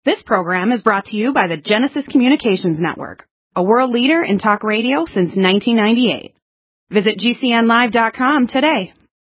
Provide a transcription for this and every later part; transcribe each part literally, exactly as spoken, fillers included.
This program is brought to you by the Genesis Communications Network, a world leader in talk radio since nineteen ninety-eight. Visit G C N live dot com today.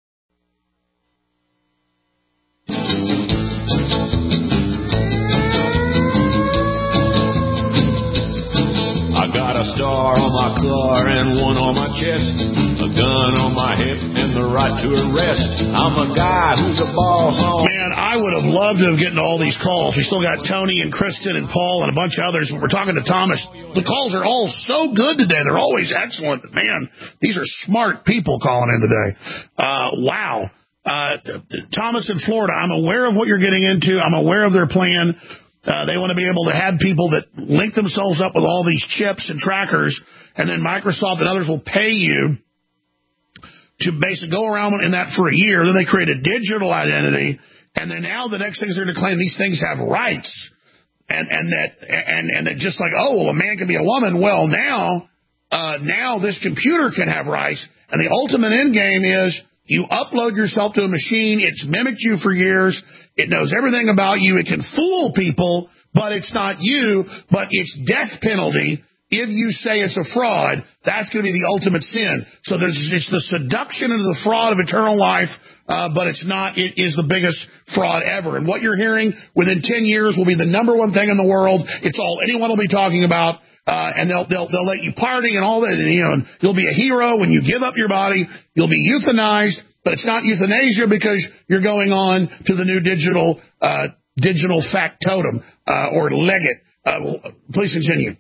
I got a star on my car and one on my chest, a gun on my hip and the right to arrest. I'm a guy who's a boss on... Man, I would have loved to have gotten all these calls. We still got Tony and Kristen and Paul and a bunch of others. We're talking to Thomas. The calls are all so good today. They're always excellent. Man, these are smart people calling in today. Uh, wow. Uh, Thomas in Florida, I'm aware of what you're getting into. I'm aware of their plan. Uh, they want to be able to have people that link themselves up with all these chips and trackers, and then Microsoft and others will pay you to basically go around in that for a year. Then they create a digital identity, and then now the next thing is they're to claim these things have rights, and and that and and that just like, oh, well, a man can be a woman. Well, now uh, now this computer can have rights, and the ultimate end game is you upload yourself to a machine. It's mimicked you for years. It knows everything about you. It can fool people, but it's not you, but it's death penalty. If you say it's a fraud, that's going to be the ultimate sin. So there's it's the seduction into the fraud of eternal life, uh, but it's not. It is the biggest fraud ever. And what you're hearing within ten years will be the number one thing in the world. It's all anyone will be talking about. Uh, and they'll, they'll, they'll let you party and all that. And, you know, and you'll be a hero when you give up your body. You'll be euthanized, but it's not euthanasia because you're going on to the new digital, uh, digital factotum, uh, or legate. Uh, please continue.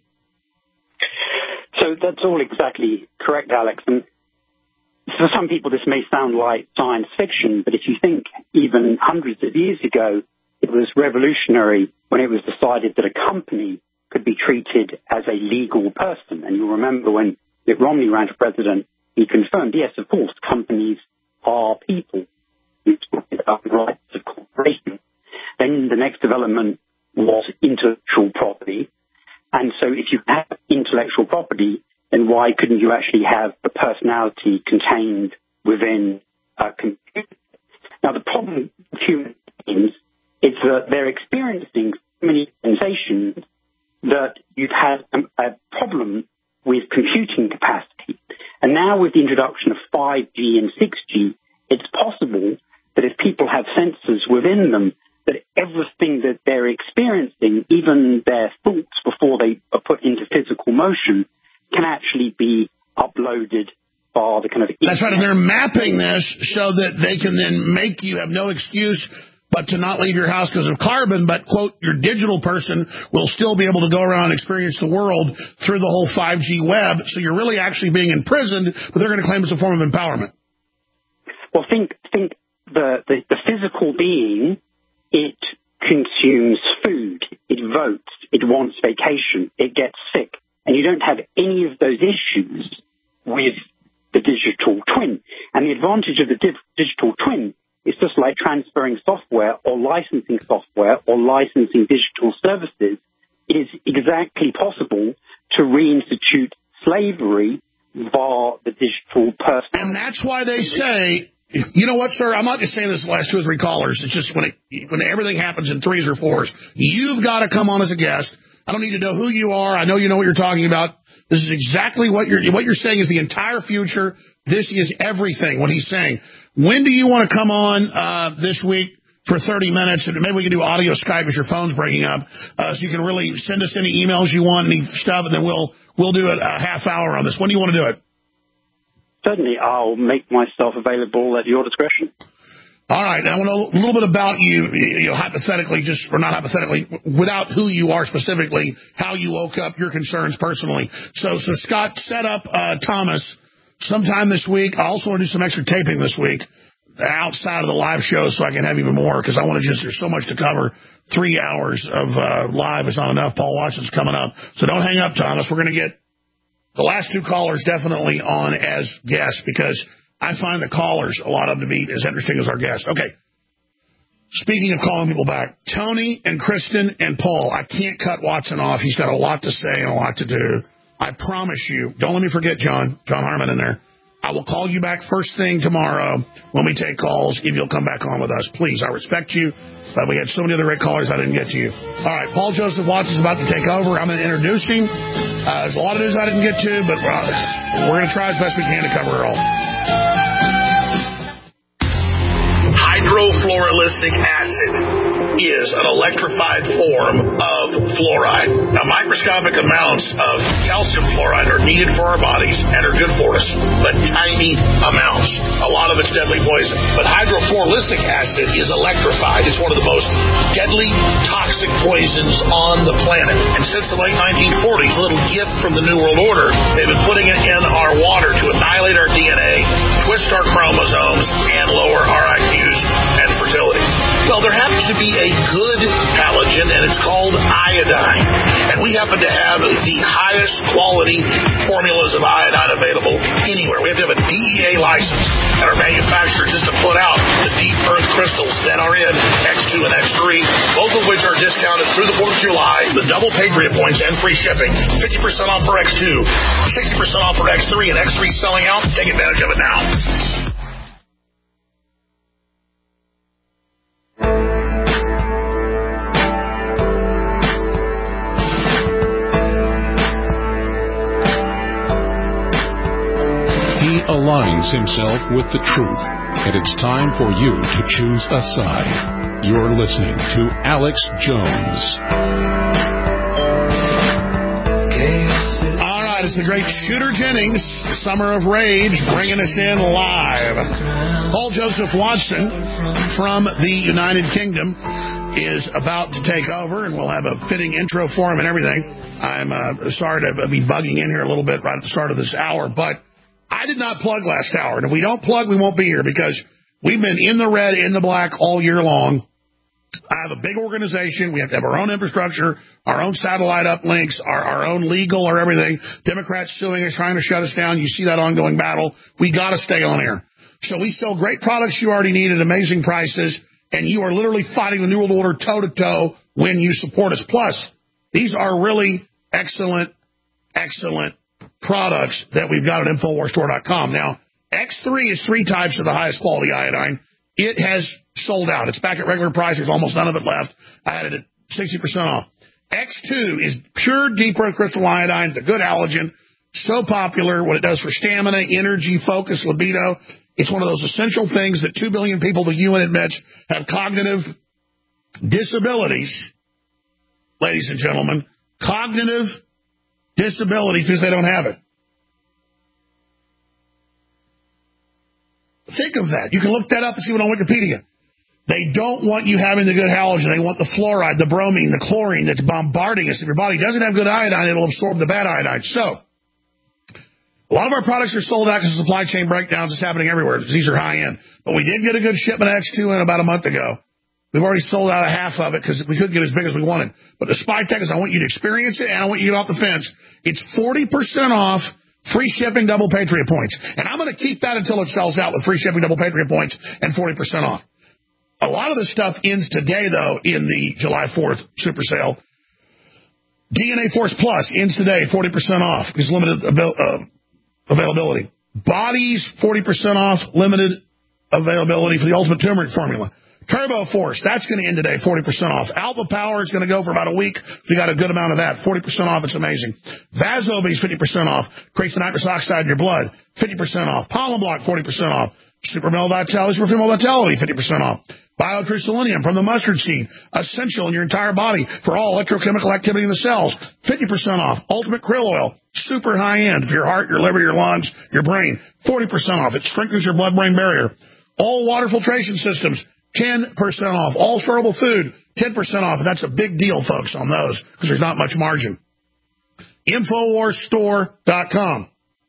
So that's all exactly correct, Alex. And for some people, this may sound like science fiction, but if you think even hundreds of years ago, it was revolutionary when it was decided that a company could be treated as a legal person. And you'll remember when Mitt Romney ran for president, he confirmed, yes, of course, companies are people. He's talking about the rights of corporations. Then the next development was intellectual property. And so if you have intellectual property, then why couldn't you actually have a personality contained within a computer? Now, the problem with human beings is that they're experiencing so many sensations that you've had a, a problem with computing capacity. And now with the introduction of five G and six G, it's possible that if people have sensors within them, that everything that they're experiencing, even their thoughts before they are put into physical motion, can actually be uploaded by the kind of... That's right, and they're mapping this so that they can then make you have no excuse but to not leave your house because of carbon, but, quote, your digital person will still be able to go around and experience the world through the whole five G web. So you're really actually being imprisoned, but they're going to claim it's a form of empowerment. Well, think think the, the, the physical being, it consumes food, it votes, it wants vacation, it gets sick, and you don't have any of those issues with the digital twin. And the advantage of the di- digital twin is just like transferring software or licensing software or licensing digital services. It is exactly possible to reinstitute slavery via the digital person. And that's why they say, you know what, sir, I'm not just saying this the last two or three callers. It's just when it, when everything happens in threes or fours, you've got to come on as a guest. I don't need to know who you are. I know you know what you're talking about. This is exactly what you're, what you're saying is the entire future. This is everything, what he's saying. When do you want to come on uh, this week for thirty minutes? And maybe we can do audio Skype as your phone's breaking up, uh, so you can really send us any emails you want, any stuff, and then we'll we'll do it a half hour on this. When do you want to do it? Certainly, I'll make myself available at your discretion. All right. I want to know a little bit about you, you know, hypothetically, just or not hypothetically, without who you are specifically, how you woke up, your concerns personally. So, so Scott, set up uh, Thomas sometime this week. I also want to do some extra taping this week outside of the live show so I can have even more because I want to just, there's so much to cover. Three hours of uh, live is not enough. Paul Watson's coming up. So don't hang up, Thomas. We're going to get the last two callers definitely on as guests because I find the callers, a lot of them, to be as interesting as our guests. Okay. Speaking of calling people back, Tony and Kristen and Paul, I can't cut Watson off. He's got a lot to say and a lot to do. I promise you. Don't let me forget John, John Harmon in there. I will call you back first thing tomorrow when we take calls if you'll come back on with us. Please, I respect you, but we had so many other great callers I didn't get to you. All right, Paul Joseph Watts is about to take over. I'm going to introduce him. Uh, there's a lot of news I didn't get to, but uh, we're going to try as best we can to cover it all. Hydrofluorosilicic acid is an electrified form of fluoride. Now, microscopic amounts of calcium fluoride are needed for our bodies and are good for us, but tiny amounts. A lot of it's deadly poison. But hydrofluorosilicic acid is electrified. It's one of the most deadly toxic poisons on the planet. And since the late nineteen forties, a little gift from the New World Order, they've been putting it in our water to annihilate our D N A, twist our chromosomes, and lower our I Qs and fertility. Well, there happens to be a good halogen, and it's called iodine. And we happen to have the highest quality formulas of iodine available anywhere. We have to have a D E A license at our manufacturer just to put out the deep earth crystals that are in X two and X three, both of which are discounted through the fourth of July, the double Patriot points and free shipping. fifty percent off for X two, sixty percent off for X three, and X three selling out. Take advantage of it now. Aligns himself with the truth, and it's time for you to choose a side. You're listening to Alex Jones. All right, it's the great Shooter Jennings, Summer of Rage, bringing us in live. Paul Joseph Watson from the United Kingdom is about to take over, and we'll have a fitting intro for him and everything. I'm uh, sorry to be bugging in here a little bit right at the start of this hour, but I did not plug last hour, and if we don't plug, we won't be here, because we've been in the red, in the black all year long. I have a big organization. We have to have our own infrastructure, our own satellite uplinks, our, our own legal or everything. Democrats suing us, trying to shut us down. You see that ongoing battle. We got to stay on air. So we sell great products you already need at amazing prices, and you are literally fighting the New World Order toe-to-toe when you support us. Plus, these are really excellent, excellent products that we've got at Infowars Store dot com. Now, X three is three types of the highest quality iodine. It has sold out. It's back at regular price. There's almost none of it left. I had it at sixty percent off. X two is pure deep earth crystal iodine. It's a good halogen. So popular. What it does for stamina, energy, focus, libido. It's one of those essential things that two billion people, the U N admits, have cognitive disabilities. Ladies and gentlemen, cognitive disability because they don't have it. Think of that. You can look that up and see it on Wikipedia. They don't want you having the good halogen. They want the fluoride, the bromine, the chlorine that's bombarding us. If your body doesn't have good iodine, it'll absorb the bad iodine. So, a lot of our products are sold out because of supply chain breakdowns. It's happening everywhere because these are high-end. But we did get a good shipment of X two in about a month ago. We've already sold out a half of it because we couldn't get as big as we wanted. But the Spy Tech is I want you to experience it, and I want you to get off the fence. It's forty percent off, free shipping, double Patriot points. And I'm going to keep that until it sells out with free shipping, double Patriot points, and forty percent off. A lot of this stuff ends today, though, in the July fourth super sale. D N A Force Plus ends today, forty percent off. It's limited avail- uh, availability. Bodies, forty percent off, limited availability for the Ultimate Turmeric formula. Turbo Force, that's going to end today, forty percent off. Alpha Power is going to go for about a week. We got a good amount of that, forty percent off. It's amazing. Vazobees, fifty percent off. Creates the nitrous oxide in your blood, fifty percent off. Pollen Block, forty percent off. Super Male Vitality, Super Female Vitality, fifty percent off. Biotrue Selenium from the mustard seed, essential in your entire body for all electrochemical activity in the cells, fifty percent off. Ultimate Krill Oil, super high-end for your heart, your liver, your lungs, your brain, forty percent off. It strengthens your blood-brain barrier. All water filtration systems, ten percent off. All storable food, ten percent off. That's a big deal, folks, on those because there's not much margin. Infowars Store dot com.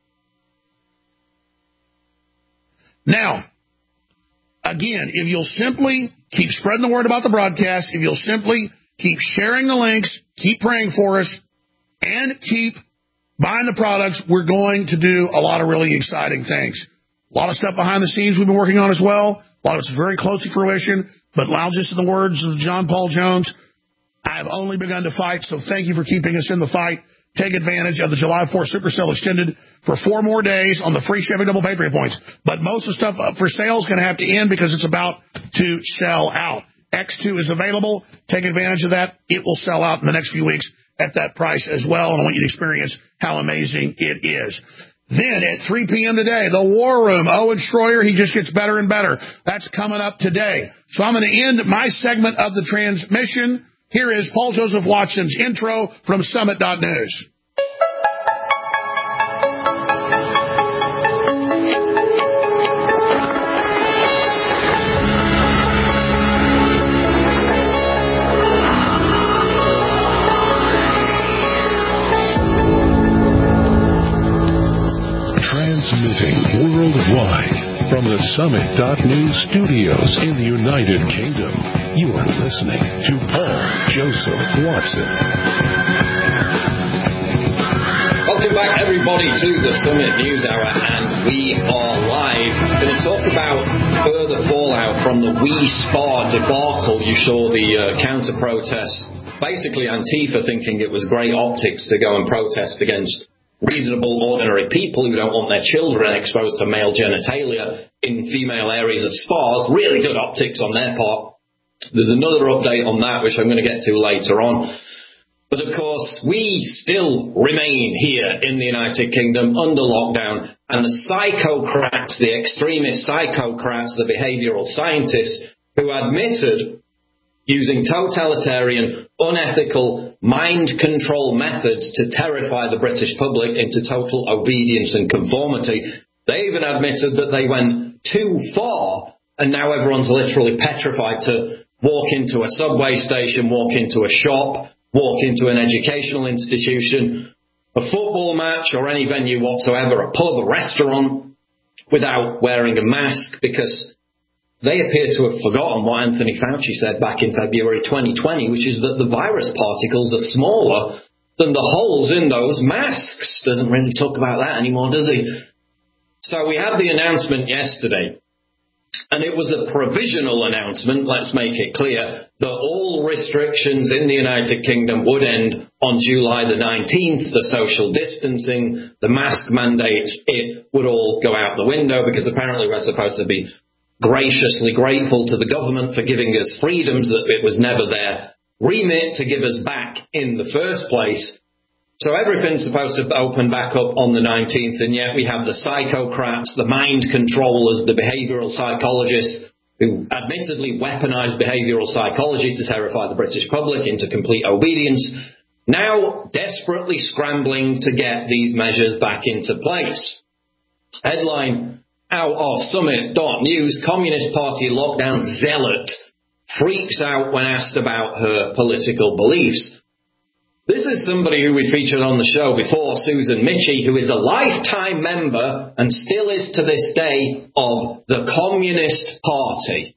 Now, again, if you'll simply keep spreading the word about the broadcast, if you'll simply keep sharing the links, keep praying for us, and keep buying the products, we're going to do a lot of really exciting things. A lot of stuff behind the scenes we've been working on as well. A lot of it's very close to fruition, but I'll just in the words of John Paul Jones, I have only begun to fight, so thank you for keeping us in the fight. take advantage of the July fourth Super Sale extended for four more days on the free shipping double Patriot points. But most of the stuff for sale is going to have to end because it's about to sell out. X two is available. Take advantage of that. It will sell out in the next few weeks at that price as well, and I want you to experience how amazing it is. Then at three p.m. today, the War Room, Owen Schroyer, he just gets better and better. That's coming up today. So I'm going to end my segment of the transmission. Here is Paul Joseph Watson's intro from Summit dot news. Transmitting worldwide from the Summit dot news studios in the United Kingdom. You are listening to Paul Joseph Watson. Welcome back, everybody, to the Summit News Hour, and we are live. We're going to talk about further fallout from the We Spa debacle. You saw the uh, counter-protest. Basically, Antifa thinking it was great optics to go and protest against reasonable, ordinary people who don't want their children exposed to male genitalia in female areas of spas. Really good optics on their part. There's another update on that, which I'm going to get to later on. But, of course, we still remain here in the United Kingdom under lockdown, and the psychocrats, the extremist psychocrats, the behavioral scientists who admitted using totalitarian, unethical, mind control methods to terrify the British public into total obedience and conformity. They even admitted that they went too far, and now everyone's literally petrified to walk into a subway station, walk into a shop, walk into an educational institution, a football match or any venue whatsoever, a pub, a restaurant, without wearing a mask, because they appear to have forgotten what Anthony Fauci said back in February twenty twenty, which is that the virus particles are smaller than the holes in those masks. Doesn't really talk about that anymore, does he? So we had the announcement yesterday, and it was a provisional announcement, let's make it clear, that all restrictions in the United Kingdom would end on July the nineteenth. The social distancing, the mask mandates, it would all go out the window, because apparently we're supposed to be graciously grateful to the government for giving us freedoms that it was never their remit to give us back in the first place. So everything's supposed to open back up on the nineteenth, and yet we have the psychocrats, the mind controllers, the behavioural psychologists who admittedly weaponise behavioural psychology to terrify the British public into complete obedience, now desperately scrambling to get these measures back into place. Headline out of Summit dot news, Communist Party lockdown zealot freaks out when asked about her political beliefs. This is somebody who we featured on the show before, Susan Michie, who is a lifetime member and still is to this day of the Communist Party.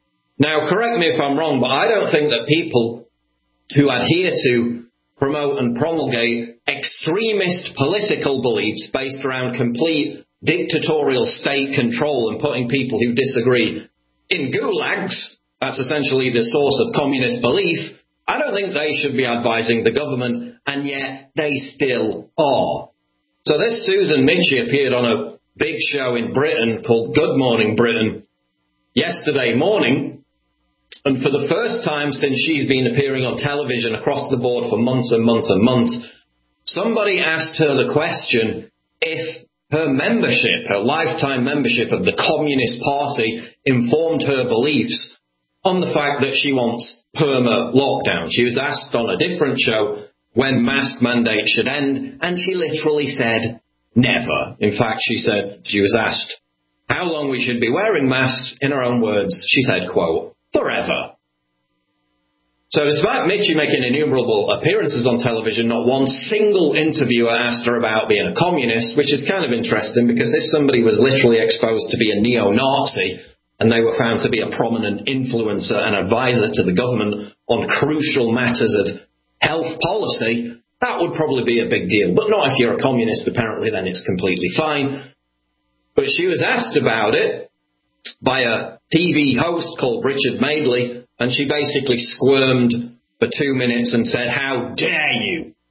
Now, correct me if I'm wrong, but I don't think that people who adhere to, promote and promulgate extremist political beliefs based around complete dictatorial state control and putting people who disagree in gulags, that's essentially the source of communist belief, I don't think they should be advising the government, and yet they still are. So this Susan Michie appeared on a big show in Britain called Good Morning Britain yesterday morning, and for the first time since she's been appearing on television across the board for months and months and months, somebody asked her the question if her membership, her lifetime membership of the Communist Party, informed her beliefs on the fact that she wants perma lockdown. She was asked on a different show when mask mandates should end, and she literally said never. In fact, she said, she was asked how long we should be wearing masks. In her own words, she said, quote, forever. So despite Michie making innumerable appearances on television, not one single interviewer asked her about being a communist, which is kind of interesting, because if somebody was literally exposed to be a neo-Nazi and they were found to be a prominent influencer and advisor to the government on crucial matters of health policy, that would probably be a big deal. But not if you're a communist, apparently, then it's completely fine. But she was asked about it by a T V host called Richard Madeley, and she basically squirmed for two minutes and said, how dare you?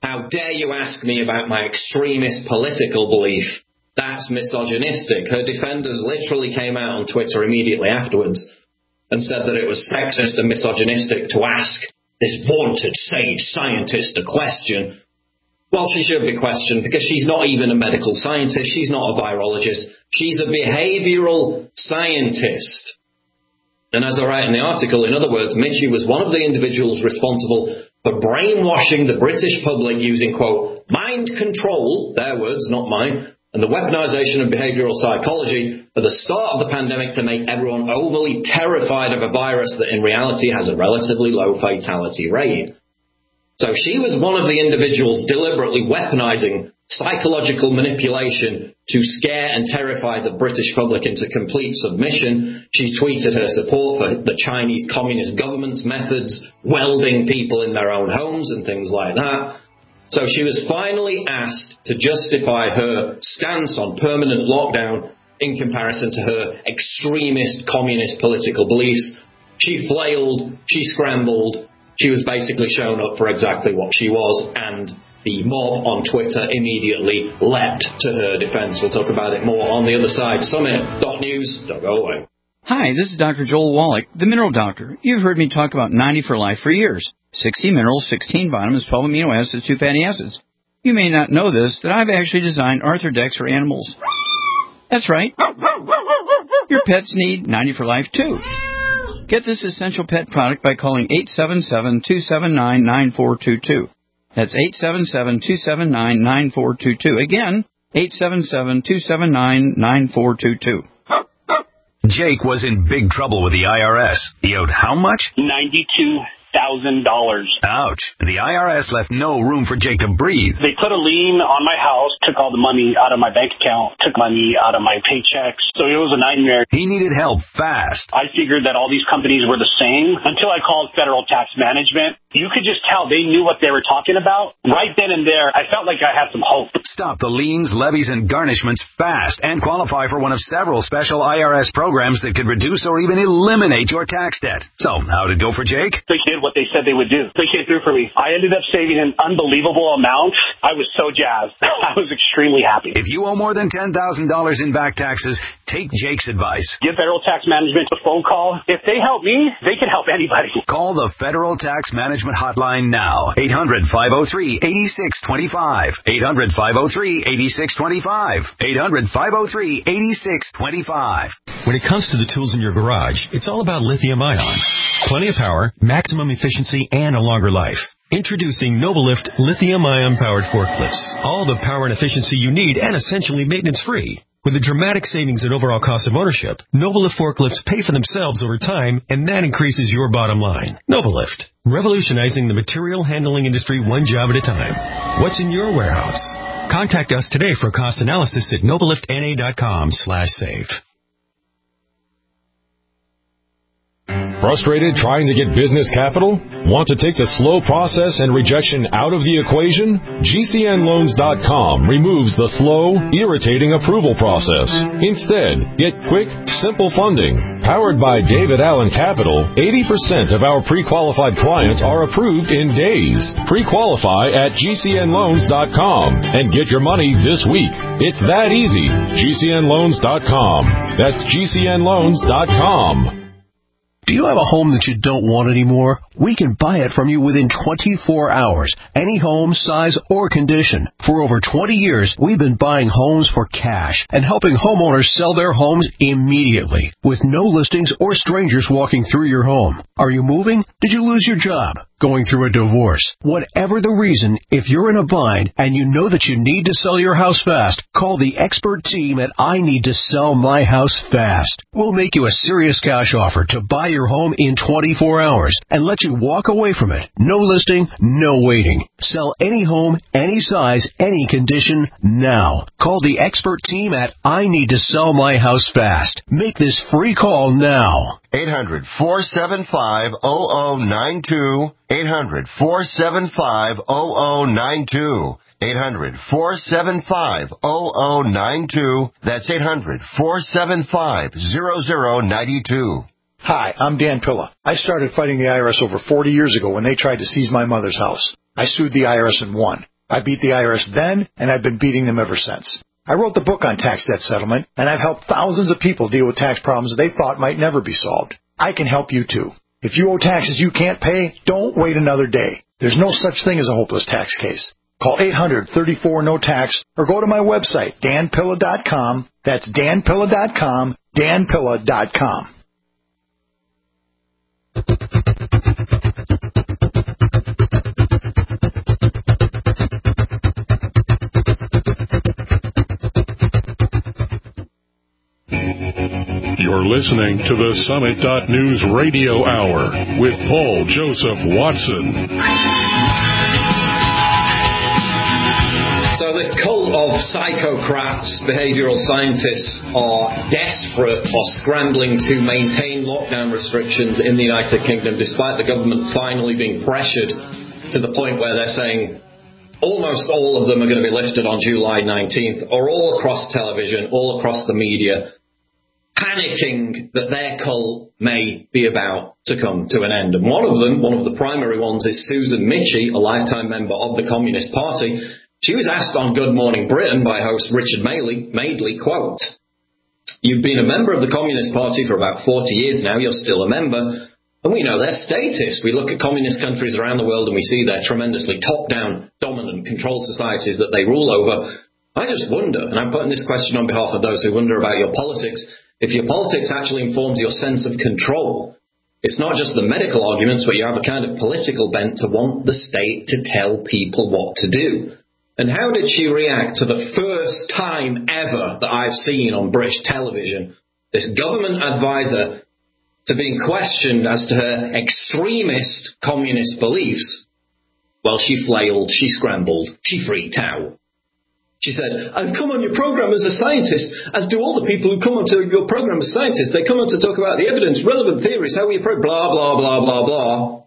How dare you ask me about my extremist political belief? That's misogynistic. Her defenders literally came out on Twitter immediately afterwards and said that it was sexist and misogynistic to ask this vaunted sage scientist a question. Well, she should be questioned because she's not even a medical scientist. She's not a virologist. She's a behavioral scientist. And as I write in the article, in other words, Mitchie was one of the individuals responsible for brainwashing the British public using, quote, mind control, their words, not mine, and the weaponization of behavioral psychology at the start of the pandemic to make everyone overly terrified of a virus that in reality has a relatively low fatality rate. So she was one of the individuals deliberately weaponizing psychological manipulation to scare and terrify the British public into complete submission. She tweeted her support for the Chinese Communist government's methods, welding people in their own homes and things like that. So she was finally asked to justify her stance on permanent lockdown in comparison to her extremist communist political beliefs. She flailed, she scrambled, she was basically shown up for exactly what she was, and the mob on Twitter immediately leapt to her defense. We'll talk about it more on the other side. Summit dot news. Don't go away. Hi, this is Doctor Joel Wallach, the Mineral Doctor. You've heard me talk about ninety for Life for years. sixty minerals, sixteen vitamins, twelve amino acids, two fatty acids. You may not know this, that I've actually designed Arthrodex for animals. That's right. Your pets need ninety for Life too. Get this essential pet product by calling eight seven seven, two seven nine, nine four two two. That's eight seven seven, two seven nine, nine four two two. Again, eight seven seven, two seven nine, nine four two two. Jake was in big trouble with the I R S. He owed how much? ninety-two thousand dollars. Ouch. The I R S left no room for Jake to breathe. They put a lien on my house, took all the money out of my bank account, took money out of my paychecks. So it was a nightmare. He needed help fast. I figured that all these companies were the same until I called Federal Tax Management. You could just tell they knew what they were talking about. Right then and there, I felt like I had some hope. Stop the liens, levies, and garnishments fast and qualify for one of several special I R S programs that could reduce or even eliminate your tax debt. So, how'd it go for Jake? They did what they said they would do. They came through for me. I ended up saving an unbelievable amount. I was so jazzed. I was extremely happy. If you owe more than ten thousand dollars in back taxes, take Jake's advice. Give Federal Tax Management a phone call. If they help me, they can help anybody. Call the Federal Tax Management Hotline now. eight hundred, five oh three, eight six two five. eight hundred, five oh three, eight six two five. eight hundred, five oh three, eight six two five. When it comes to the tools in your garage, it's all about lithium-ion. Plenty of power, maximum efficiency, and a longer life. Introducing Novalift lithium-ion powered forklifts. All the power and efficiency you need and essentially maintenance-free. With a dramatic savings in overall cost of ownership, Novalift forklifts pay for themselves over time, and that increases your bottom line. Novalift, revolutionizing the material handling industry one job at a time. What's in your warehouse? Contact us today for a cost analysis at novaliftna.com slash save. Frustrated trying to get business capital? Want to take the slow process and rejection out of the equation? G C N loans dot com removes the slow, irritating approval process. Instead, get quick, simple funding. Powered by David Allen Capital, eighty percent of our pre-qualified clients are approved in days. Pre-qualify at G C N loans dot com and get your money this week. It's that easy. G C N loans dot com. That's G C N loans dot com. Do you have a home that you don't want anymore? We can buy it from you within twenty-four hours. Any home, size, or condition. For over twenty years, we've been buying homes for cash and helping homeowners sell their homes immediately with no listings or strangers walking through your home. Are you moving? Did you lose your job? Going through a divorce? Whatever the reason, if you're in a bind and you know that you need to sell your house fast, call the expert team at I Need to Sell My House Fast. We'll make you a serious cash offer to buy your home in twenty-four hours and let you walk away from it. No listing, no waiting. Sell any home, any size, any condition, now. Call the expert team at I Need to Sell My House Fast. Make this free call now. eight hundred, four seven five, zero zero nine two. eight hundred, four seven five, zero zero nine two. eight hundred, four seven five, zero zero nine two. That's eight hundred, four seven five, zero zero nine two. Hi, I'm Dan Pilla. I started fighting the I R S over forty years ago when they tried to seize my mother's house. I sued the I R S and won. I beat the I R S then, and I've been beating them ever since. I wrote the book on tax debt settlement, and I've helped thousands of people deal with tax problems they thought might never be solved. I can help you too. If you owe taxes you can't pay, don't wait another day. There's no such thing as a hopeless tax case. Call eight hundred, thirty-four, no tax or go to my website, dan pilla dot com. That's dan pilla dot com, dan pilla dot com. You're listening to the Summit dot News Radio Hour with Paul Joseph Watson. So this cult of psychocrats, behavioral scientists, are desperate or scrambling to maintain lockdown restrictions in the United Kingdom, despite the government finally being pressured to the point where they're saying almost all of them are going to be lifted on July nineteenth, or all across television, all across the media, panicking that their cult may be about to come to an end. And one of them, one of the primary ones, is Susan Michie, a lifetime member of the Communist Party. She was asked on Good Morning Britain by host Richard Madeley, Madeley, quote, "You've been a member of the Communist Party for about forty years now. You're still a member. And we know their status. We look at communist countries around the world and we see their tremendously top-down, dominant, controlled societies that they rule over. I just wonder," and I'm putting this question on behalf of those who wonder about your politics, if your politics actually informs your sense of control. It's not just the medical arguments, but you have a kind of political bent to want the state to tell people what to do. And how did she react to the first time ever that I've seen on British television, this government advisor to being questioned as to her extremist communist beliefs? Well, she flailed, she scrambled, she freaked out. She said, "I've come on your program as a scientist, as do all the people who come onto your program as scientists. They come on to talk about the evidence, relevant theories, how we approach, blah, blah, blah, blah, blah."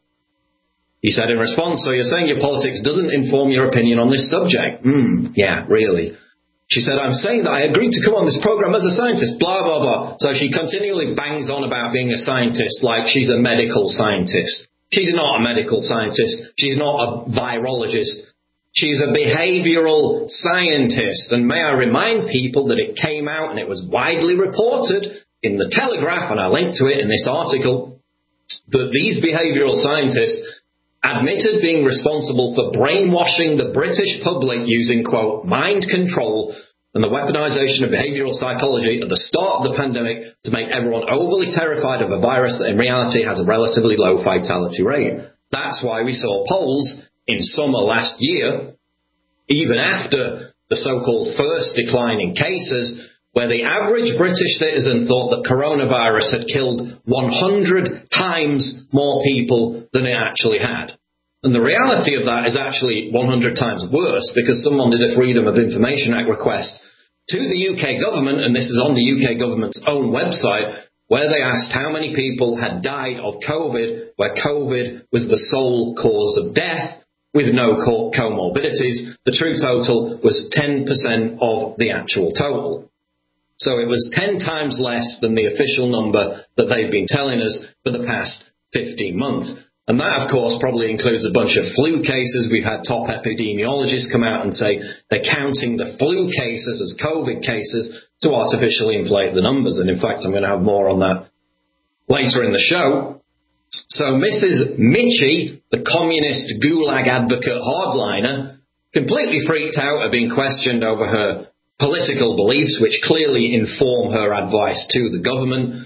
He said in response, "So you're saying your politics doesn't inform your opinion on this subject?" Hmm, yeah, really. She said, "I'm saying that I agreed to come on this program as a scientist, blah, blah, blah." So she continually bangs on about being a scientist like she's a medical scientist. She's not a medical scientist. She's not a virologist. She's a behavioral scientist. And may I remind people that it came out and it was widely reported in the Telegraph, and I linked to it in this article, that these behavioral scientists admitted being responsible for brainwashing the British public using, quote, mind control and the weaponization of behavioral psychology at the start of the pandemic to make everyone overly terrified of a virus that in reality has a relatively low fatality rate. That's why we saw polls in summer last year, even after the so-called first decline in cases, where the average British citizen thought that coronavirus had killed one hundred times more people than it actually had. And the reality of that is actually one hundred times worse, because someone did a Freedom of Information Act request to the U K government, and this is on the U K government's own website, where they asked how many people had died of COVID, where COVID was the sole cause of death, with no comorbidities. The true total was ten percent of the actual total. So it was ten times less than the official number that they've been telling us for the past fifteen months. And that, of course, probably includes a bunch of flu cases. We've had top epidemiologists come out and say they're counting the flu cases as COVID cases to artificially inflate the numbers. And in fact, I'm going to have more on that later in the show. So Missus Michie, the communist gulag advocate hardliner, completely freaked out at being questioned over her political beliefs, which clearly inform her advice to the government.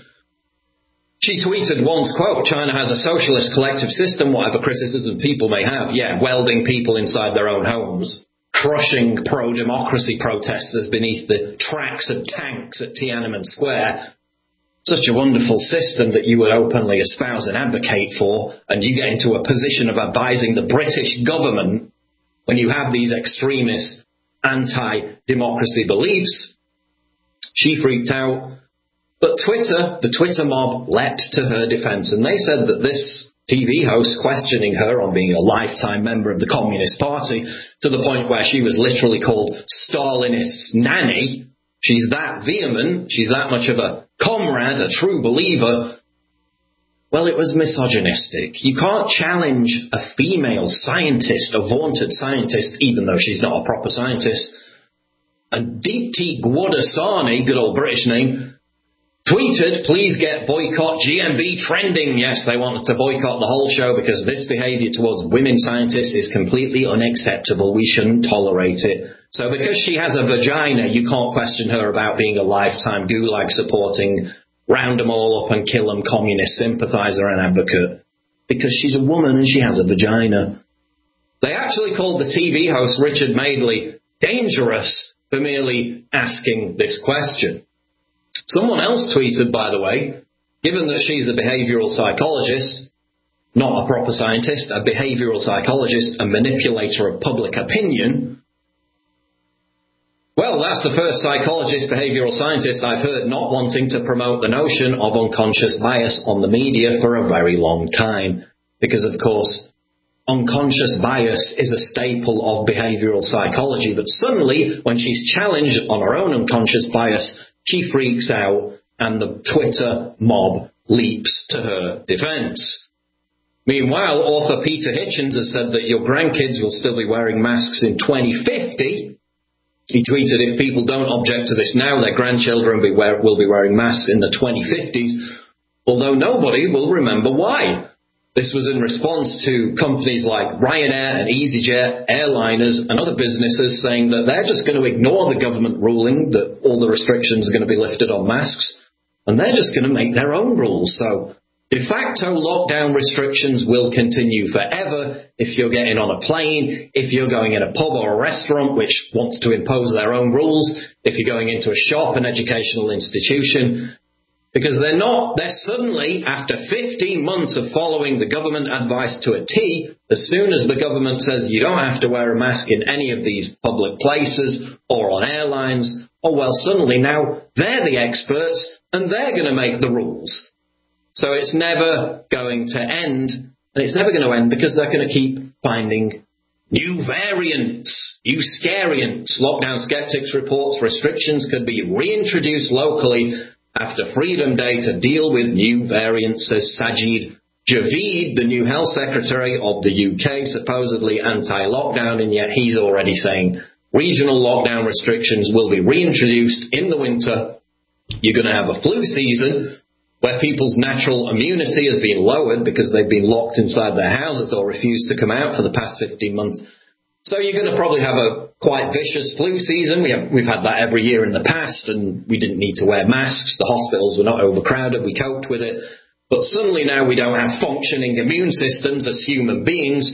She tweeted once, quote, "China has a socialist collective system, whatever criticism people may have. Yeah, welding people inside their own homes, crushing pro-democracy protesters beneath the tracks of tanks at Tiananmen Square. Such a wonderful system that you would openly espouse and advocate for, and you get into a position of advising the British government when you have these extremist anti-democracy beliefs." She freaked out. But Twitter, the Twitter mob, leapt to her defense, and they said that this T V host questioning her on being a lifetime member of the Communist Party, to the point where she was literally called Stalinist's nanny. She's that vehement, she's that much of a comrade, a true believer. Well, it was misogynistic. You can't challenge a female scientist, a vaunted scientist, even though she's not a proper scientist. And Deepti Gwardasani, good old British name, tweeted, please get boycott G M B trending. Yes, they wanted to boycott the whole show because this behaviour towards women scientists is completely unacceptable. We shouldn't tolerate it. So because she has a vagina, you can't question her about being a lifetime gulag supporting, round them all up and kill them communist sympathiser and advocate. Because she's a woman and she has a vagina. They actually called the T V host Richard Madeley dangerous for merely asking this question. Someone else tweeted, by the way, given that she's a behavioural psychologist, not a proper scientist, a behavioural psychologist, a manipulator of public opinion, well, that's the first psychologist, behavioural scientist I've heard not wanting to promote the notion of unconscious bias on the media for a very long time. Because, of course, unconscious bias is a staple of behavioural psychology, but suddenly, when she's challenged on her own unconscious bias, she freaks out and the Twitter mob leaps to her defence. Meanwhile, author Peter Hitchens has said that your grandkids will still be wearing masks in twenty fifty. He tweeted, if people don't object to this now, their grandchildren will be, wear- will be wearing masks in the twenty fifties, although nobody will remember why. This was in response to companies like Ryanair and EasyJet, airliners and other businesses saying that they're just going to ignore the government ruling that all the restrictions are going to be lifted on masks, and they're just going to make their own rules. So de facto lockdown restrictions will continue forever if you're getting on a plane, if you're going in a pub or a restaurant which wants to impose their own rules, if you're going into a shop, an educational institution. Because they're not, they're suddenly, after fifteen months of following the government advice to a T, as soon as the government says you don't have to wear a mask in any of these public places or on airlines, oh well, suddenly now they're the experts and they're going to make the rules. So it's never going to end, and it's never going to end because they're going to keep finding new variants, new scariants. Lockdown skeptics reports restrictions could be reintroduced locally after Freedom Day to deal with new variants, says Sajid Javid, the new health secretary of the U K, supposedly anti-lockdown, and yet he's already saying regional lockdown restrictions will be reintroduced in the winter. You're going to have a flu season where people's natural immunity has been lowered because they've been locked inside their houses or refused to come out for the past fifteen months. So you're going to probably have a quite vicious flu season. We have, we've had that every year in the past, and we didn't need to wear masks. The hospitals were not overcrowded. We coped with it. But suddenly now we don't have functioning immune systems as human beings.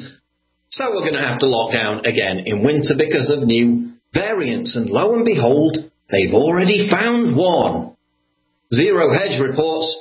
So we're going to have to lock down again in winter because of new variants. And lo and behold, they've already found one. Zero Hedge reports,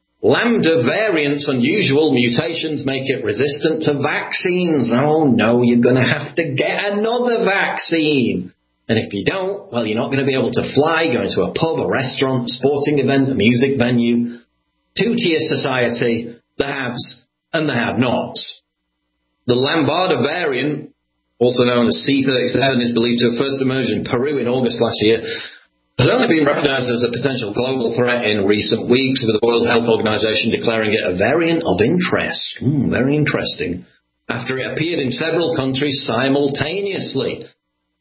Lambda variants, unusual mutations make it resistant to vaccines. Oh no, you're going to have to get another vaccine. And if you don't, well, you're not going to be able to fly, go into a pub, a restaurant, sporting event, a music venue. Two-tier society, the haves and the have-nots. The Lambda variant, also known as C thirty-seven, is believed to have first emerged in Peru in August last year. Has only been recognised as a potential global threat in recent weeks, with the World Health Organization declaring it a variant of interest. Mm, very interesting. After it appeared in several countries simultaneously.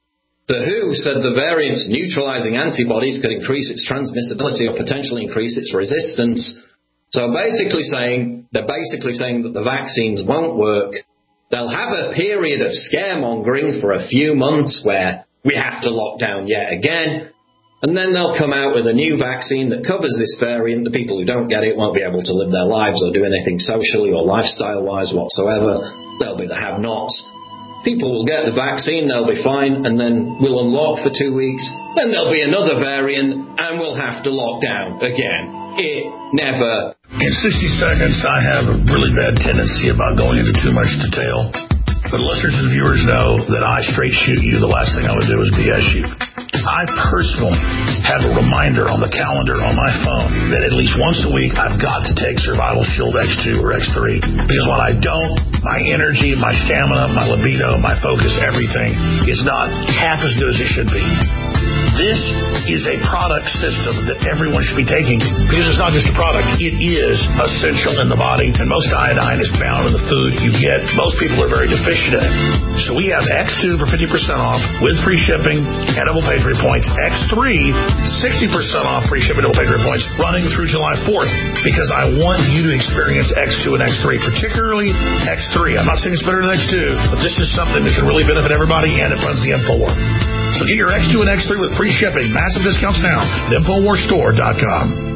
The W H O said the variant's neutralising antibodies could increase its transmissibility or potentially increase its resistance. So basically saying, they're basically saying that the vaccines won't work. They'll have a period of scaremongering for a few months where we have to lock down yet again. And then they'll come out with a new vaccine that covers this variant. The people who don't get it won't be able to live their lives or do anything socially or lifestyle-wise whatsoever. They'll be the have-nots. People will get the vaccine, they'll be fine, and then we'll unlock for two weeks. Then there'll be another variant, and we'll have to lock down again. It never... In sixty seconds, I have a really bad tendency about going into too much detail. But listeners and viewers know that I straight shoot you. The last thing I would do is B S you. I personally have a reminder on the calendar on my phone that at least once a week I've got to take Survival Shield X two or X three. Because when I don't, my energy, my stamina, my libido, my focus, everything is not half as good as it should be. This is a product system that everyone should be taking because it's not just a product. It is essential in the body, and most iodine is found in the food you get. Most people are very deficient in it. So we have X two for fifty percent off with free shipping and double Patriot points. X three, sixty percent off free shipping and double Patriot points running through July fourth because I want you to experience X two and X three, particularly X three. I'm not saying it's better than X two, but this is something that can really benefit everybody, and it funds the InfoWar. So get your X two and X three with free shipping. Massive discounts now at Infowar Store dot com.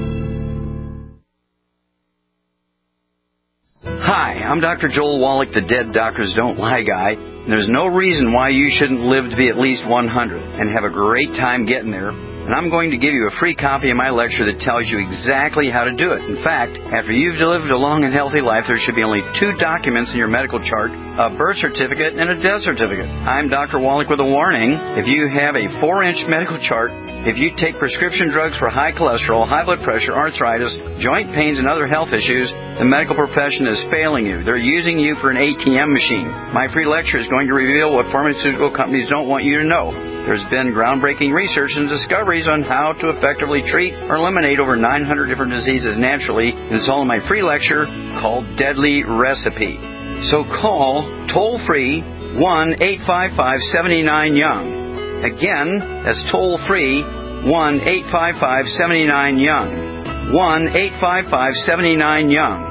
Hi, I'm Doctor Joel Wallach, the Dead Doctors Don't Lie guy. And there's no reason why you shouldn't live to be at least one hundred and have a great time getting there. And I'm going to give you a free copy of my lecture that tells you exactly how to do it. In fact, after you've lived a long and healthy life, there should be only two documents in your medical chart, a birth certificate and a death certificate. I'm Doctor Wallach with a warning. If you have a four-inch medical chart, if you take prescription drugs for high cholesterol, high blood pressure, arthritis, joint pains, and other health issues, the medical profession is failing you. They're using you for an A T M machine. My free lecture is going to reveal what pharmaceutical companies don't want you to know. There's been groundbreaking research and discoveries on how to effectively treat or eliminate over nine hundred different diseases naturally, and it's all in my free lecture called Deadly Recipe. So call toll-free one eight five five, seven nine, young. Again, that's toll-free one eight five five, seven nine, young. one eight five five, seven nine, young.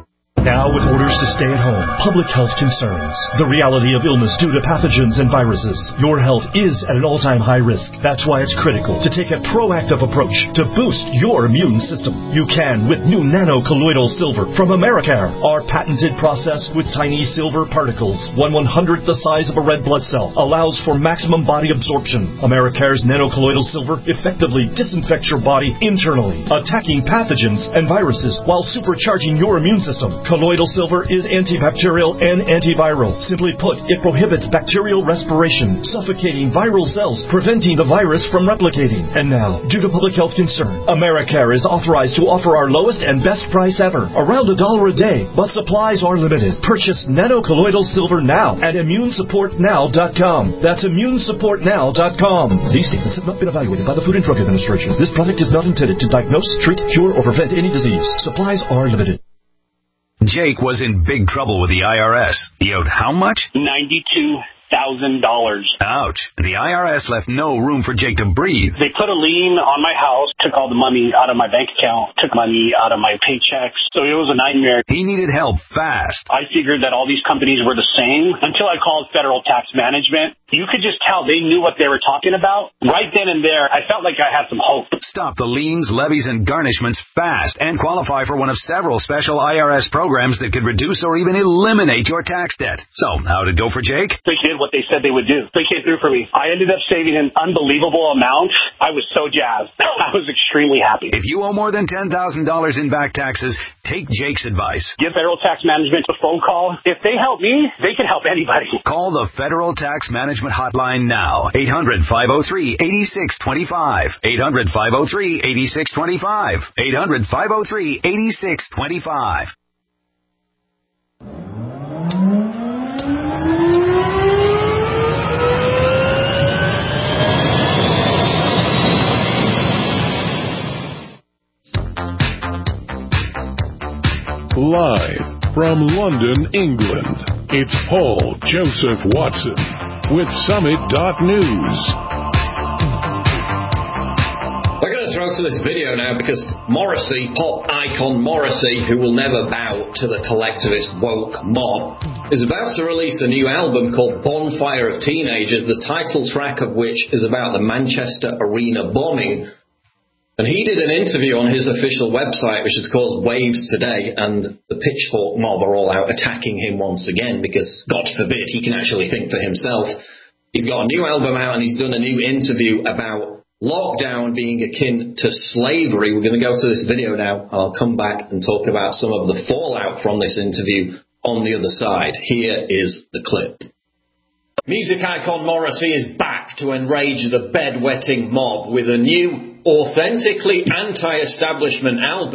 Now with orders to stay at home, public health concerns, the reality of illness due to pathogens and viruses, your health is at an all-time high risk. That's why it's critical to take a proactive approach to boost your immune system. You can with new nano-colloidal silver from Americare. Our patented process with tiny silver particles, one one-hundredth the size of a red blood cell, allows for maximum body absorption. Americare's nano-colloidal silver effectively disinfects your body internally, attacking pathogens and viruses while supercharging your immune system. Colloidal silver is antibacterial and antiviral. Simply put, it prohibits bacterial respiration, suffocating viral cells, preventing the virus from replicating. And now, due to public health concern, Americare is authorized to offer our lowest and best price ever, around a dollar a day, but supplies are limited. Purchase nano-colloidal silver now at immune support now dot com. That's immune support now dot com. These statements have not been evaluated by the Food and Drug Administration. This product is not intended to diagnose, treat, cure, or prevent any disease. Supplies are limited. Jake was in big trouble with the I R S. He owed how much? ninety-two thousand dollars. Ouch. The I R S left no room for Jake to breathe. They put a lien on my house, took all the money out of my bank account, took money out of my paychecks. So it was a nightmare. He needed help fast. I figured that all these companies were the same until I called Federal Tax Management. You could just tell they knew what they were talking about. Right then and there, I felt like I had some hope. Stop the liens, levies, and garnishments fast and qualify for one of several special I R S programs that could reduce or even eliminate your tax debt. So, how'd it go for Jake? They did what they said they would do. They came through for me. I ended up saving an unbelievable amount. I was so jazzed. I was extremely happy. If you owe more than ten thousand dollars in back taxes, take Jake's advice. Give Federal Tax Management a phone call. If they help me, they can help anybody. Call the Federal Tax Management Hotline now. eight hundred, five oh three, eight six two five. eight hundred, five oh three, eight six two five. eight hundred, five oh three, eight six two five. Live from London, England, it's Paul Joseph Watson with Summit dot News. We're going to throw to this video now because Morrissey, pop icon Morrissey, who will never bow to the collectivist woke mob, is about to release a new album called Bonfire of Teenagers, the title track of which is about the Manchester Arena bombing. And he did an interview on his official website, which has caused waves today, and the pitchfork mob are all out attacking him once again because, God forbid, he can actually think for himself. He's got a new album out and he's done a new interview about lockdown being akin to slavery. We're going to go to this video now, and I'll come back and talk about some of the fallout from this interview on the other side. Here is the clip. Music icon Morrissey is back to enrage the bedwetting mob with a new, authentically anti-establishment album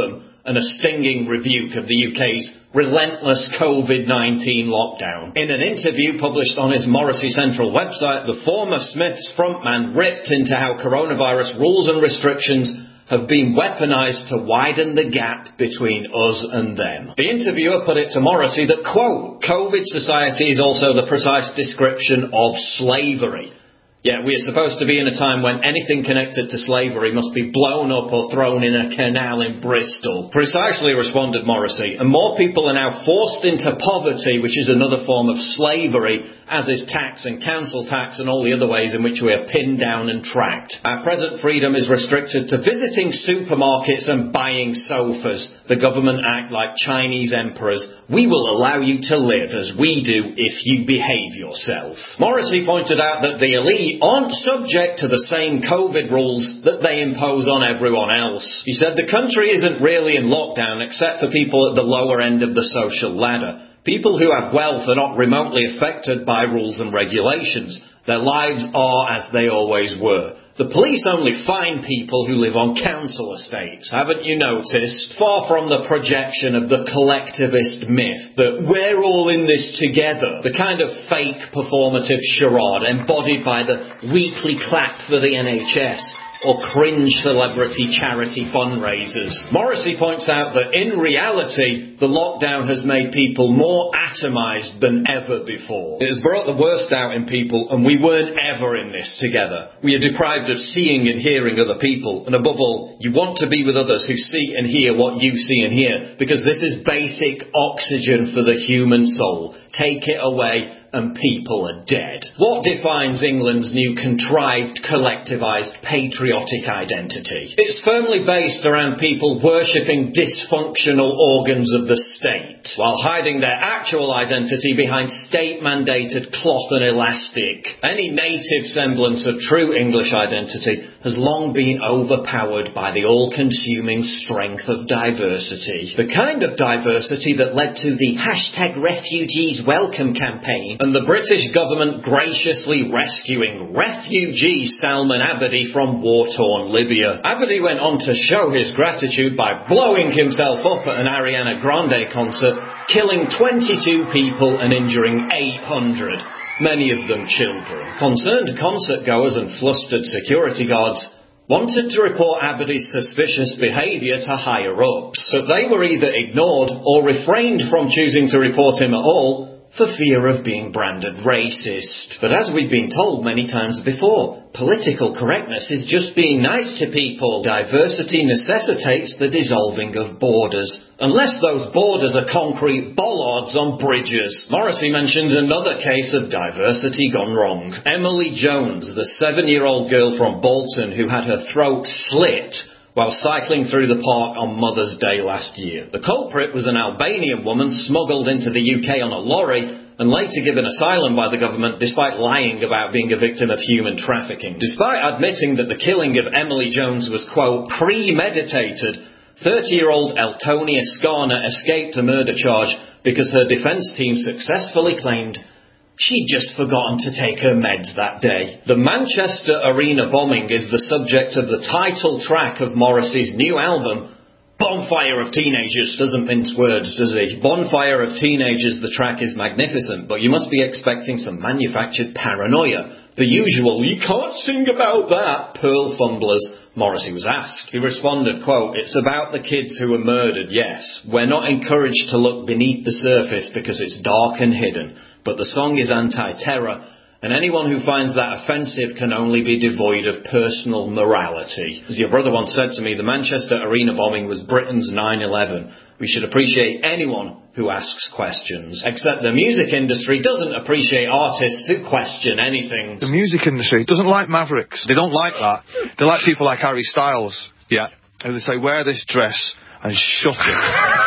and a stinging rebuke of the U K's relentless COVID nineteen lockdown. In an interview published on his Morrissey Central website, the former Smiths frontman ripped into how coronavirus rules and restrictions have been weaponized to widen the gap between us and them. The interviewer put it to Morrissey that, quote, COVID society is also the precise description of slavery. Yet we are supposed to be in a time when anything connected to slavery must be blown up or thrown in a canal in Bristol. Precisely, responded Morrissey, and more people are now forced into poverty, which is another form of slavery, as is tax and council tax and all the other ways in which we are pinned down and tracked. Our present freedom is restricted to visiting supermarkets and buying sofas. The government act like Chinese emperors. We will allow you to live as we do if you behave yourself. Morrissey pointed out that the elite aren't subject to the same COVID rules that they impose on everyone else. He said the country isn't really in lockdown except for people at the lower end of the social ladder. People who have wealth are not remotely affected by rules and regulations. Their lives are as they always were. The police only fine people who live on council estates. Haven't you noticed? Far from the projection of the collectivist myth that we're all in this together, the kind of fake performative charade embodied by the weekly clap for the N H S or cringe celebrity charity fundraisers. Morrissey points out that in reality, the lockdown has made people more atomised than ever before. It has brought the worst out in people, and we weren't ever in this together. We are deprived of seeing and hearing other people, and above all, you want to be with others who see and hear what you see and hear, because this is basic oxygen for the human soul. Take it away, and people are dead. What defines England's new contrived, collectivised, patriotic identity? It's firmly based around people worshipping dysfunctional organs of the state, while hiding their actual identity behind state-mandated cloth and elastic. Any native semblance of true English identity has long been overpowered by the all-consuming strength of diversity. The kind of diversity that led to the hashtag refugees welcome campaign and the British government graciously rescuing refugee Salman Abedi from war-torn Libya. Abedi went on to show his gratitude by blowing himself up at an Ariana Grande concert, killing twenty-two people and injuring eight hundred, many of them children. Concerned concert-goers and flustered security guards wanted to report Abedi's suspicious behaviour to higher-ups, but they were either ignored or refrained from choosing to report him at all for fear of being branded racist. But as we've been told many times before, political correctness is just being nice to people. Diversity necessitates the dissolving of borders, unless those borders are concrete bollards on bridges. Morrissey mentions another case of diversity gone wrong. Emily Jones, the seven-year-old girl from Bolton who had her throat slit while cycling through the park on Mother's Day last year. The culprit was an Albanian woman smuggled into the U K on a lorry and later given asylum by the government despite lying about being a victim of human trafficking. Despite admitting that the killing of Emily Jones was, quote, premeditated, thirty-year-old Eltonia Skarna escaped a murder charge because her defence team successfully claimed she'd just forgotten to take her meds that day. The Manchester Arena bombing is the subject of the title track of Morrissey's new album, Bonfire of Teenagers. Doesn't mince words, does he? Bonfire of Teenagers, the track is magnificent, but you must be expecting some manufactured paranoia. The usual, you can't sing about that, pearl fumblers. Morrissey was asked. He responded, quote, it's about the kids who were murdered, yes. We're not encouraged to look beneath the surface because it's dark and hidden. But the song is anti-terror, and anyone who finds that offensive can only be devoid of personal morality. As your brother once said to me, the Manchester Arena bombing was Britain's nine eleven. We should appreciate anyone who asks questions. Except the music industry doesn't appreciate artists who question anything. The music industry doesn't like mavericks. They don't like that. They like people like Harry Styles. Yeah. And they say, wear this dress and shut it.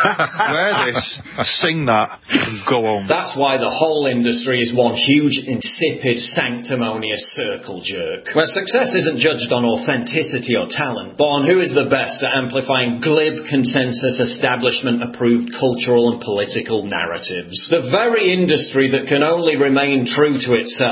Wear this, sing that, and go home. That's why the whole industry is one huge, insipid, sanctimonious circle jerk, where success isn't judged on authenticity or talent, but on who is the best at amplifying glib, consensus, establishment-approved cultural and political narratives. The very industry that can only remain true to itself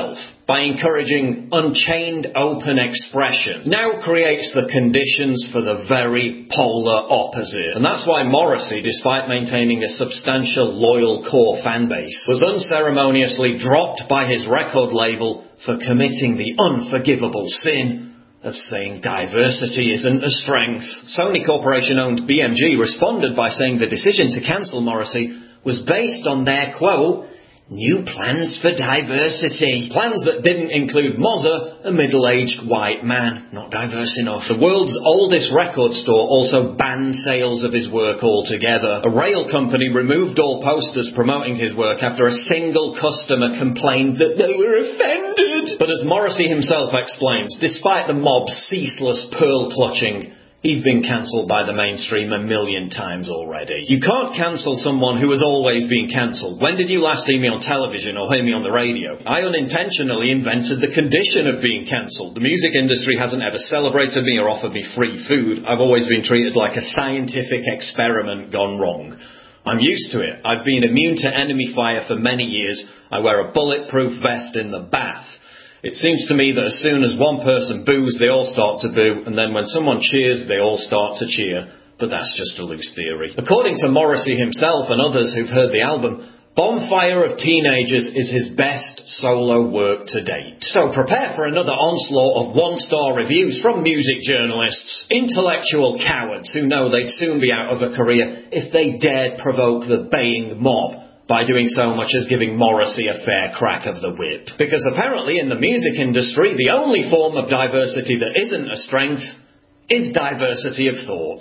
by encouraging unchained open expression, now creates the conditions for the very polar opposite. And that's why Morrissey, despite maintaining a substantial loyal core fan base, was unceremoniously dropped by his record label for committing the unforgivable sin of saying diversity isn't a strength. Sony Corporation-owned B M G responded by saying the decision to cancel Morrissey was based on their, quote, new plans for diversity. Plans that didn't include Mozza, a middle-aged white man. Not diverse enough. The world's oldest record store also banned sales of his work altogether. A rail company removed all posters promoting his work after a single customer complained that they were offended. But as Morrissey himself explains, despite the mob's ceaseless pearl-clutching, he's been cancelled by the mainstream a million times already. You can't cancel someone who has always been cancelled. When did you last see me on television or hear me on the radio? I unintentionally invented the condition of being cancelled. The music industry hasn't ever celebrated me or offered me free food. I've always been treated like a scientific experiment gone wrong. I'm used to it. I've been immune to enemy fire for many years. I wear a bulletproof vest in the bath. It seems to me that as soon as one person boos, they all start to boo, and then when someone cheers, they all start to cheer. But that's just a loose theory. According to Morrissey himself and others who've heard the album, Bonfire of Teenagers is his best solo work to date. So prepare for another onslaught of one-star reviews from music journalists, intellectual cowards who know they'd soon be out of a career if they dared provoke the baying mob by doing so much as giving Morrissey a fair crack of the whip. Because apparently in the music industry, the only form of diversity that isn't a strength is diversity of thought.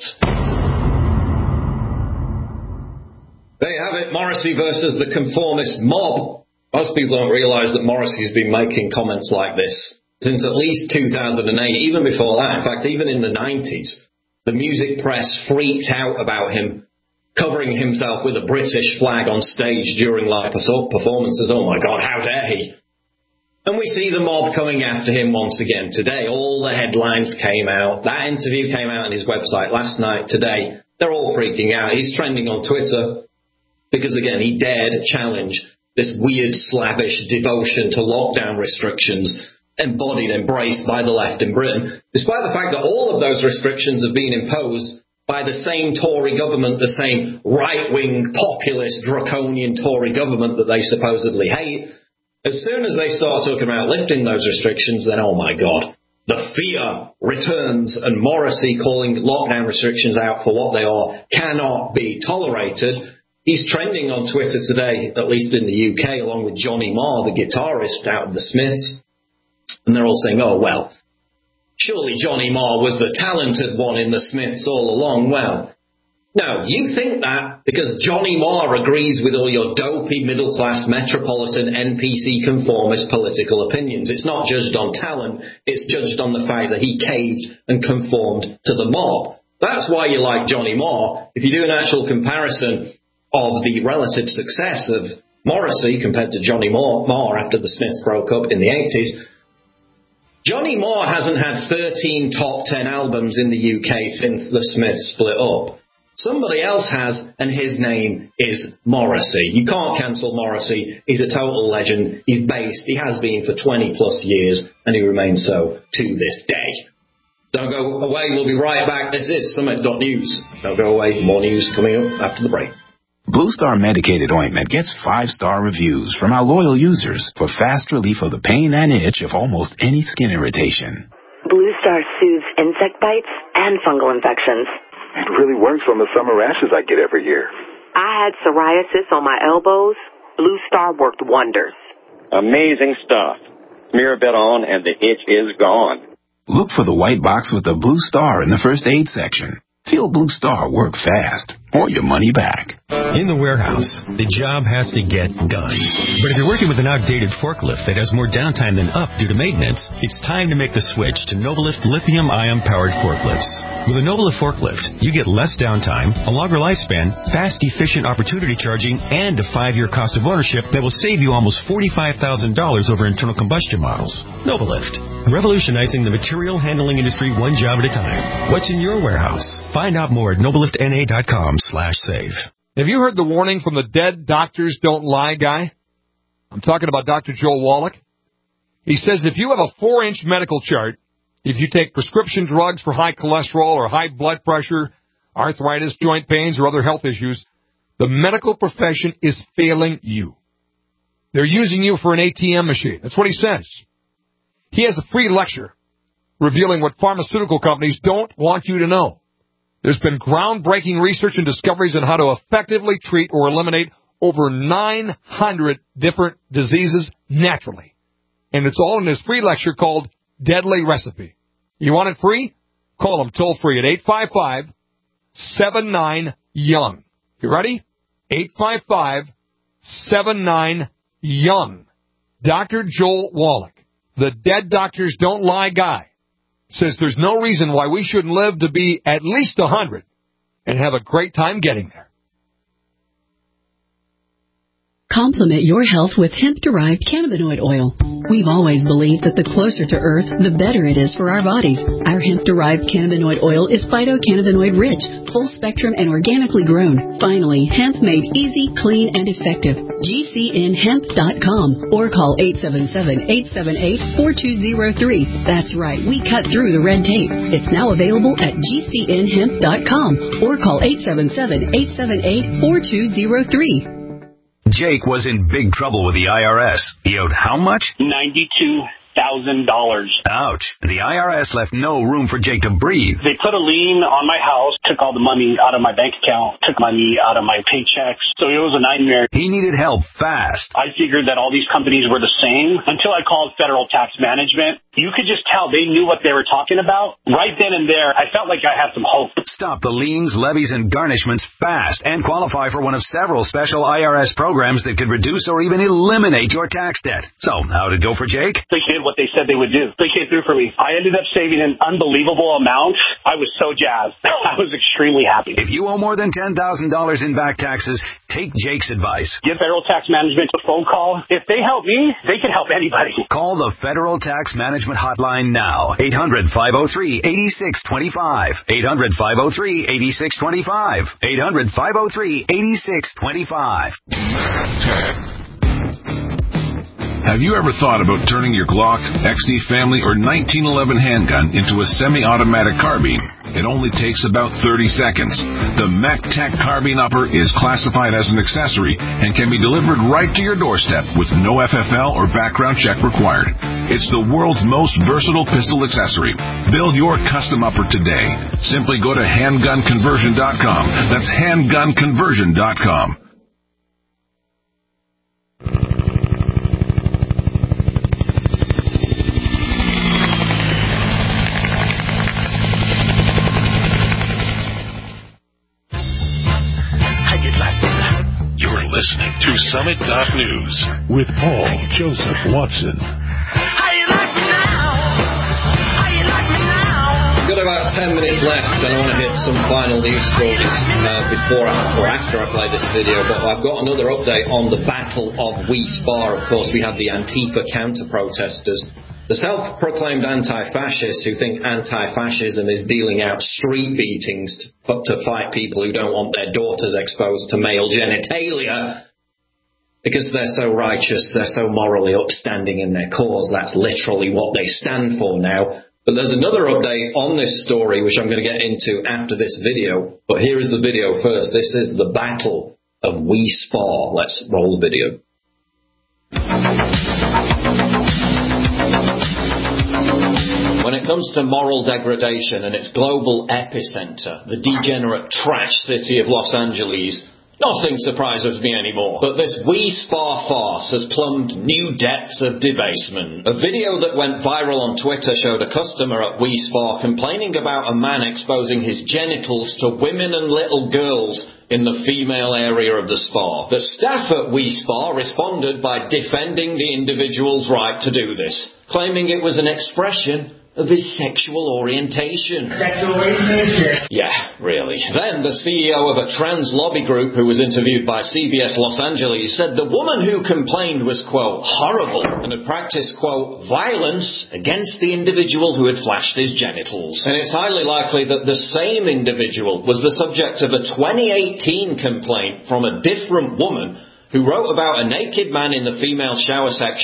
There you have it, Morrissey versus the conformist mob. Most people don't realise that Morrissey's been making comments like this since at least two thousand eight, even before that. In fact, even in the nineties, the music press freaked out about him covering himself with a British flag on stage during live performances. Oh my God, how dare he? And we see the mob coming after him once again today. All the headlines came out. That interview came out on his website last night, today. They're all freaking out. He's trending on Twitter because, again, he dared challenge this weird slavish devotion to lockdown restrictions embodied, embraced by the left in Britain, despite the fact that all of those restrictions have been imposed by the same Tory government, the same right-wing, populist, draconian Tory government that they supposedly hate. As soon as they start talking about lifting those restrictions, then, oh my God, the fear returns, and Morrissey calling lockdown restrictions out for what they are cannot be tolerated. He's trending on Twitter today, at least in the U K, along with Johnny Marr, the guitarist out of the Smiths. And they're all saying, oh, well, surely Johnny Marr was the talented one in the Smiths all along. Well, no, you think that because Johnny Marr agrees with all your dopey middle-class metropolitan N P C conformist political opinions. It's not judged on talent, it's judged on the fact that he caved and conformed to the mob. That's why you like Johnny Marr. If you do an actual comparison of the relative success of Morrissey compared to Johnny Marr, Marr after the Smiths broke up in the eighties, Johnny Marr hasn't had thirteen top ten albums in the U K since the Smiths split up. Somebody else has, and his name is Morrissey. You can't cancel Morrissey. He's a total legend. He's based. He has been for twenty plus years, and he remains so to this day. Don't go away. We'll be right back. This is Summit dot news. Don't go away. More news coming up after the break. Blue Star Medicated Ointment gets five-star reviews from our loyal users for fast relief of the pain and itch of almost any skin irritation. Blue Star soothes insect bites and fungal infections. It really works on the summer rashes I get every year. I had psoriasis on my elbows. Blue Star worked wonders. Amazing stuff. Smear a bit on and the itch is gone. Look for the white box with the blue star in the first aid section. Feel Blue Star work fast, or your money back. In the warehouse, the job has to get done. But if you're working with an outdated forklift that has more downtime than up due to maintenance, it's time to make the switch to Novalift lithium-ion powered forklifts. With a Novalift forklift, you get less downtime, a longer lifespan, fast, efficient opportunity charging, and a five-year cost of ownership that will save you almost forty-five thousand dollars over internal combustion models. Novalift, revolutionizing the material handling industry one job at a time. What's in your warehouse? Find out more at nobaliftna.com slash save. Have you heard the warning from the dead doctors don't lie guy? I'm talking about Doctor Joel Wallach. He says if you have a four-inch medical chart, if you take prescription drugs for high cholesterol or high blood pressure, arthritis, joint pains, or other health issues, the medical profession is failing you. They're using you for an A T M machine. That's what he says. He has a free lecture revealing what pharmaceutical companies don't want you to know. There's been groundbreaking research and discoveries on how to effectively treat or eliminate over nine hundred different diseases naturally. And it's all in this free lecture called Deadly Recipe. You want it free? Call him toll free at eight five five, seven nine, young. You ready? eight five five, seven nine, young. Doctor Joel Wallach, the Dead Doctors Don't Lie guy, says there's no reason why we shouldn't live to be at least one hundred and have a great time getting there. Complement your health with hemp-derived cannabinoid oil. We've always believed that the closer to Earth, the better it is for our bodies. Our hemp-derived cannabinoid oil is phytocannabinoid-rich, full-spectrum, and organically grown. Finally, hemp made easy, clean, and effective. G C N hemp dot com or call eight seven seven, eight seven eight, four two zero three. That's right, we cut through the red tape. It's now available at G C N hemp dot com or call eight seven seven, eight seven eight, four two zero three. Jake was in big trouble with the I R S. He owed how much? ninety-two thousand dollars. Ouch. The I R S left no room for Jake to breathe. They put a lien on my house, took all the money out of my bank account, took money out of my paychecks. So it was a nightmare. He needed help fast. I figured that all these companies were the same until I called Federal Tax Management. You could just tell they knew what they were talking about. Right then and there, I felt like I had some hope. Stop the liens, levies, and garnishments fast and qualify for one of several special I R S programs that could reduce or even eliminate your tax debt. So, how did it go for Jake? They did what they said they would do. They came through for me. I ended up saving an unbelievable amount. I was so jazzed. I was extremely happy. If you owe more than ten thousand dollars in back taxes, take Jake's advice. Give Federal Tax Management a phone call. If they help me, they can help anybody. Call the Federal Tax Management Hotline now. eight hundred, five oh three, eight six two five. eight hundred, five oh three, eight six two five. eight hundred, five oh three, eight six two five. Have you ever thought about turning your Glock, X D Family, or nineteen eleven handgun into a semi-automatic carbine? It only takes about thirty seconds. The MacTac Carbine Upper is classified as an accessory and can be delivered right to your doorstep with no F F L or background check required. It's the world's most versatile pistol accessory. Build your custom upper today. Simply go to handgun conversion dot com. That's handgun conversion dot com. Listening to Summit dot News with Paul Joseph Watson. How you like me now? How you like me now? Got about ten minutes left, and I want to hit some final news stories uh, before or after I play this video. But I've got another update on the Battle of We Spa. Of course, we have the Antifa counter-protesters, the self-proclaimed anti-fascists who think anti-fascism is dealing out street beatings to, to fight people who don't want their daughters exposed to male genitalia because they're so righteous, they're so morally upstanding in their cause. That's literally what they stand for now. But there's another update on this story which I'm going to get into after this video. But here is the video first. This is the Battle of We Spa. Let's roll the video. When it comes to moral degradation and its global epicenter, the degenerate trash city of Los Angeles, nothing surprises me anymore. But this We Spa farce has plumbed new depths of debasement. A video that went viral on Twitter showed a customer at We Spa complaining about a man exposing his genitals to women and little girls in the female area of the spa. The staff at We Spa responded by defending the individual's right to do this, claiming it was an expression of his sexual orientation. Sexual orientation? Yeah, really. Then the C E O of a trans lobby group who was interviewed by C B S Los Angeles said the woman who complained was, quote, horrible and had practiced, quote, violence against the individual who had flashed his genitals. And it's highly likely that the same individual was the subject of a twenty eighteen complaint from a different woman who wrote about a naked man in the female shower section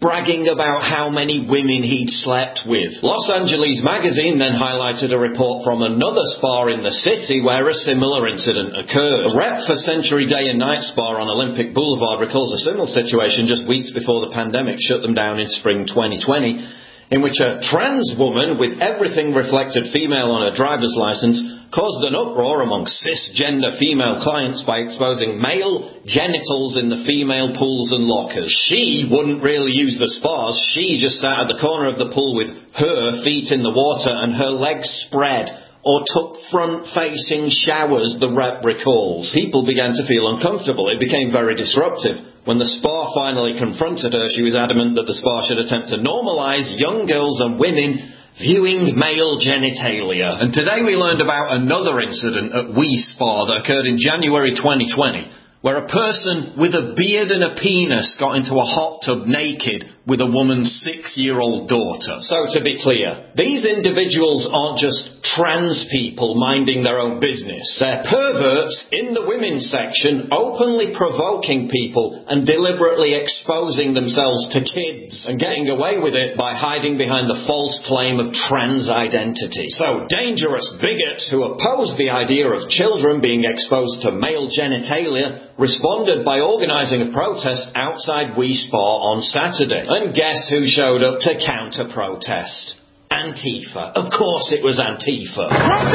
bragging about how many women he'd slept with. Los Angeles Magazine then highlighted a report from another spa in the city where a similar incident occurred. A rep for Century Day and Night Spa on Olympic Boulevard recalls a similar situation just weeks before the pandemic shut them down in spring twenty twenty, in which a trans woman with everything reflected female on her driver's license caused an uproar among cisgender female clients by exposing male genitals in the female pools and lockers. She wouldn't really use the spas. She just sat at the corner of the pool with her feet in the water and her legs spread, or took front-facing showers, the rep recalls. People began to feel uncomfortable. It became very disruptive. When the spa finally confronted her, she was adamant that the spa should attempt to normalise young girls and women viewing male genitalia. And today we learned about another incident at We Spa that occurred in January twenty twenty, where a person with a beard and a penis got into a hot tub naked with a woman's six-year-old daughter. So to be clear, these individuals aren't just trans people minding their own business. They're perverts in the women's section, openly provoking people and deliberately exposing themselves to kids and getting away with it by hiding behind the false claim of trans identity. So dangerous bigots who oppose the idea of children being exposed to male genitalia responded by organising a protest outside We Spa on Saturday. And guess who showed up to counter-protest? Antifa. Of course it was Antifa.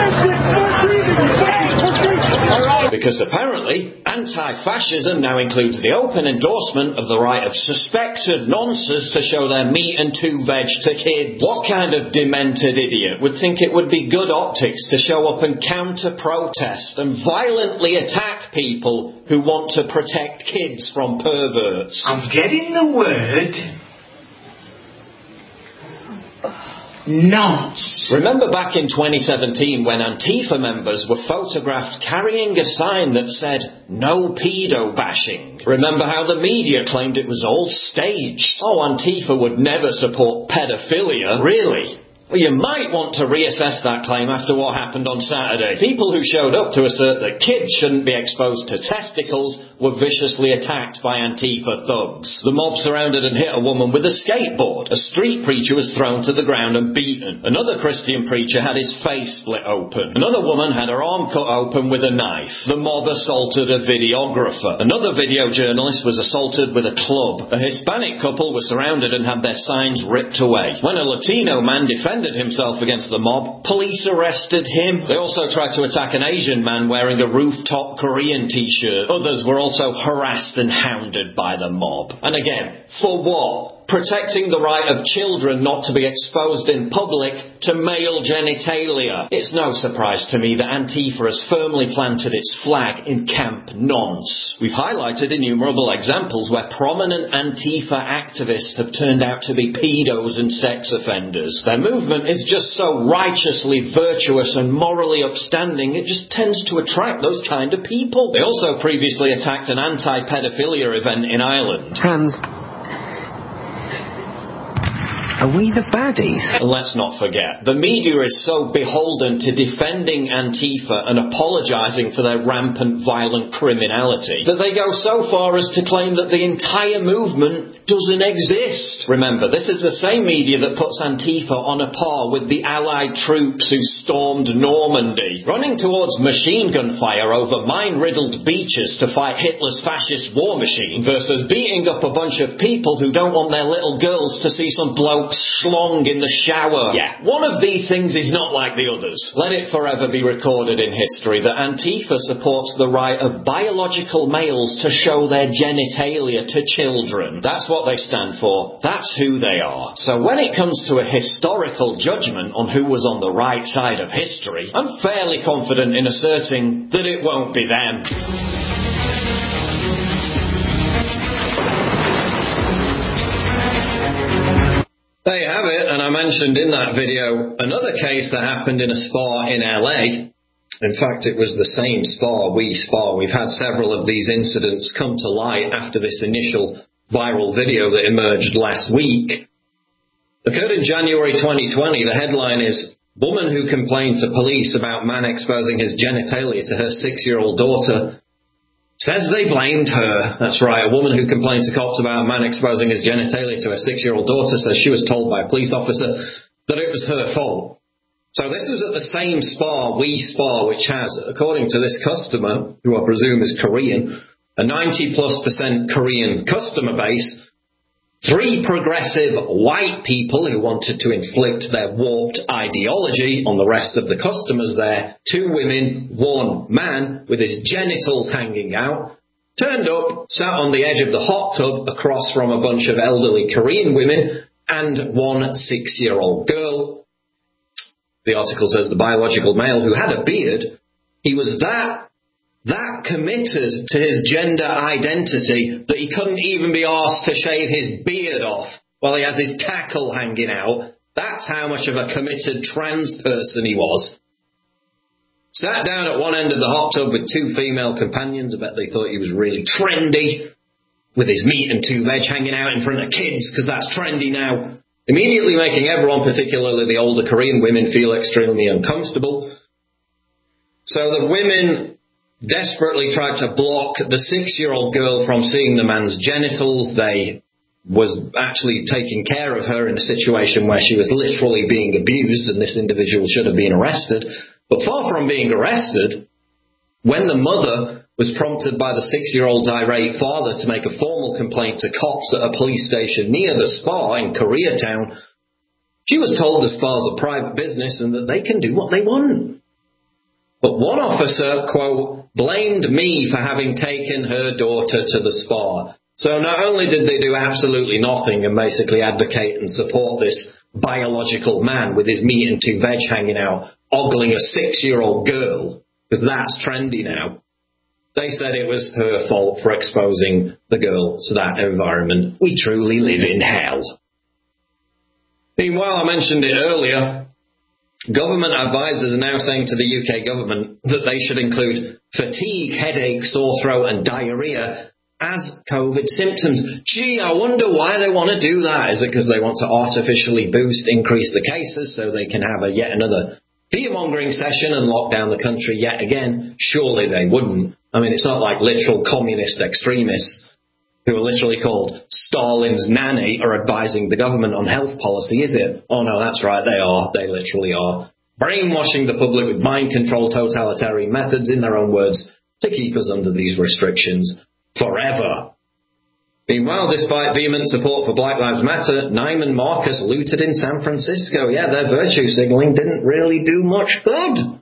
Because apparently, anti-fascism now includes the open endorsement of the right of suspected nonces to show their meat and two veg to kids. What kind of demented idiot would think it would be good optics to show up and counter-protest and violently attack people who want to protect kids from perverts? I'm getting the word nonce. Remember back in twenty seventeen when Antifa members were photographed carrying a sign that said, "No pedo bashing"? Remember how the media claimed it was all staged? Oh, Antifa would never support pedophilia. Really? Well, you might want to reassess that claim after what happened on Saturday. People who showed up to assert that kids shouldn't be exposed to testicles were viciously attacked by Antifa thugs. The mob surrounded and hit a woman with a skateboard. A street preacher was thrown to the ground and beaten. Another Christian preacher had his face split open. Another woman had her arm cut open with a knife. The mob assaulted a videographer. Another video journalist was assaulted with a club. A Hispanic couple were surrounded and had their signs ripped away. When a Latino man defended himself against the mob, police arrested him. They also tried to attack an Asian man wearing a rooftop Korean t-shirt. Others were also harassed and hounded by the mob. And again, for what? Protecting the right of children not to be exposed in public to male genitalia. It's no surprise to me that Antifa has firmly planted its flag in Camp Nonce. We've highlighted innumerable examples where prominent Antifa activists have turned out to be pedos and sex offenders. Their movement is just so righteously virtuous and morally upstanding, it just tends to attract those kind of people. They also previously attacked an anti-pedophilia event in Ireland. Trans. Are we the baddies? Let's not forget, the media is so beholden to defending Antifa and apologising for their rampant violent criminality that they go so far as to claim that the entire movement doesn't exist. Remember, this is the same media that puts Antifa on a par with the Allied troops who stormed Normandy, running towards machine gun fire over mine-riddled beaches to fight Hitler's fascist war machine, versus beating up a bunch of people who don't want their little girls to see some bloke schlong in the shower. Yeah, one of these things is not like the others. Let it forever be recorded in history that Antifa supports the right of biological males to show their genitalia to children. That's what they stand for. That's who they are. So when it comes to a historical judgment on who was on the right side of history, I'm fairly confident in asserting that it won't be them. There you have it, and I mentioned in that video another case that happened in a spa in L A. In fact, it was the same spa, We Spa. We've had several of these incidents come to light after this initial viral video that emerged last week. Occurred in January twenty twenty. The headline is, "Woman who complained to police about man exposing his genitalia to her six-year-old daughter says they blamed her. That's right. A woman who complained to cops about a man exposing his genitalia to her six-year-old daughter says she was told by a police officer that it was her fault. So this was at the same spa, We Spa, which has, according to this customer, who I presume is Korean, a ninety plus percent Korean customer base, three progressive white people who wanted to inflict their warped ideology on the rest of the customers there, two women, one man with his genitals hanging out, turned up, sat on the edge of the hot tub across from a bunch of elderly Korean women and one six-year-old girl. The article says the biological male who had a beard, he was that that committed to his gender identity that he couldn't even be asked to shave his beard off while he has his tackle hanging out. That's how much of a committed trans person he was. Sat down at one end of the hot tub with two female companions. I bet they thought he was really trendy, with his meat and two veg hanging out in front of kids, because that's trendy now. Immediately making everyone, particularly the older Korean women, feel extremely uncomfortable. So the women desperately tried to block the six-year-old girl from seeing the man's genitals. They was actually taking care of her in a situation where she was literally being abused, and this individual should have been arrested. But far from being arrested, when the mother was prompted by the six-year-old's irate father to make a formal complaint to cops at a police station near the spa in Koreatown, she was told the spa's a private business and that they can do what they want. But one officer, quote, blamed me for having taken her daughter to the spa. So not only did they do absolutely nothing and basically advocate and support this biological man with his meat and two veg hanging out, ogling a six-year-old girl, because that's trendy now, they said it was her fault for exposing the girl to that environment. We truly live in hell. Meanwhile, I mentioned it earlier, government advisors are now saying to the U K government that they should include fatigue, headache, sore throat and diarrhea as COVID symptoms. Gee, I wonder why they want to do that. Is it because they want to artificially boost, increase the cases so they can have a yet another fear-mongering session and lock down the country yet again? Surely they wouldn't. I mean, it's not like literal communist extremists who are literally called Stalin's nanny are advising the government on health policy, is it? Oh no, that's right, they are. They literally are. Brainwashing the public with mind-control totalitarian methods, in their own words, to keep us under these restrictions forever. Meanwhile, despite vehement support for Black Lives Matter, Neiman Marcus looted in San Francisco. Yeah, their virtue signaling didn't really do much good.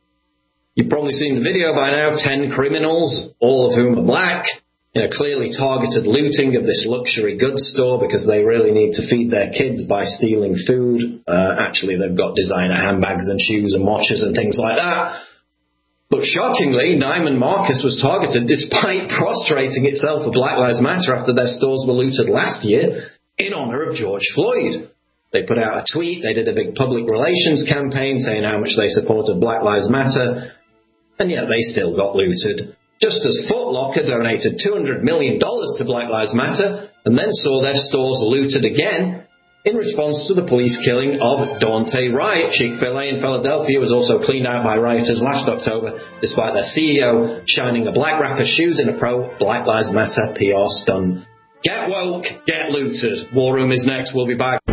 You've probably seen the video by now. Ten criminals, all of whom are black, you know, clearly targeted looting of this luxury goods store because they really need to feed their kids by stealing food. Uh, actually, they've got designer handbags and shoes and watches and things like that. But shockingly, Neiman Marcus was targeted despite prostrating itself for Black Lives Matter after their stores were looted last year in honor of George Floyd. They put out a tweet, they did a big public relations campaign saying how much they supported Black Lives Matter, and yet they still got looted. Just as Foot Locker donated two hundred million dollars to Black Lives Matter and then saw their stores looted again in response to the police killing of Daunte Wright. Chick-fil-A in Philadelphia was also cleaned out by rioters last October, despite their C E O shining a black rapper's shoes in a pro-Black Lives Matter P R stunt. Get woke, get looted. War Room is next. We'll be back.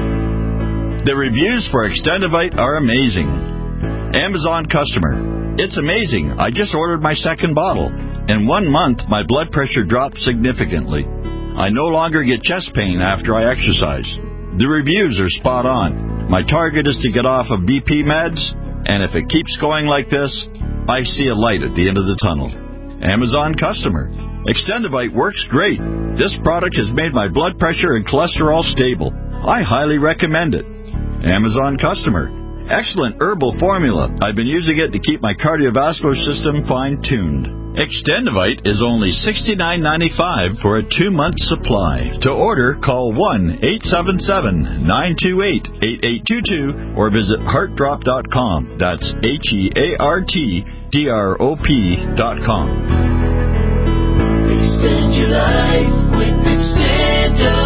The reviews for Extendivite are amazing. Amazon customer. It's amazing. I just ordered my second bottle. In one month, my blood pressure dropped significantly. I no longer get chest pain after I exercise. The reviews are spot on. My target is to get off of B P meds, and if it keeps going like this, I see a light at the end of the tunnel. Amazon customer. Extendivite works great. This product has made my blood pressure and cholesterol stable. I highly recommend it. Amazon customer. Excellent herbal formula. I've been using it to keep my cardiovascular system fine-tuned. Extendivite is only sixty-nine ninety-five for a two-month supply. To order, call one eight seven seven, nine two eight, eight eight two two or visit heart drop dot com. That's H E A R T D R O P dot com. Extend your life with Extendivite.